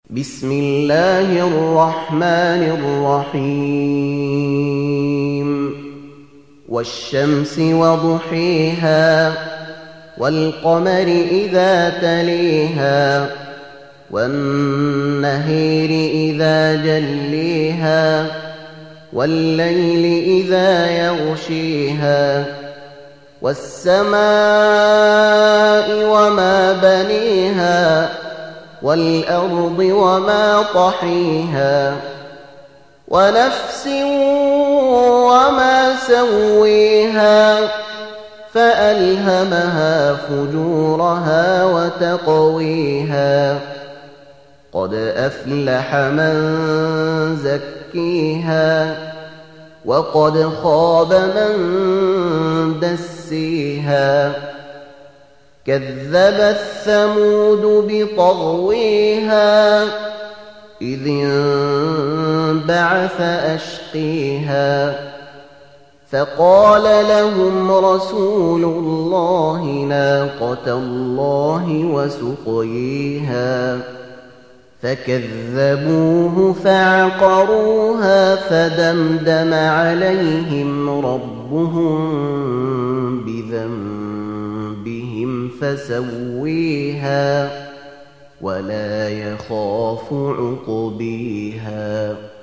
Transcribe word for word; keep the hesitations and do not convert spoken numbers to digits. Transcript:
بسم الله الرحمن الرحيم والشمس وضحيها والقمر إذا تليها والنهر إذا جليها والليل إذا يغشيها والسماء وما بنيها والأرض وما طحيها ونفس وما سويها فألهمها فجورها وتقويها قد أفلح من زكيها وقد خاب من دسيها كذبت ثمود بطغويها إذ انبعث أشقيها فقال لهم رسول الله ناقة الله وسقيها فكذبوه فعقروها فدمدم عليهم ربهم بذنبهم فسويها ولا يخاف عقبيها.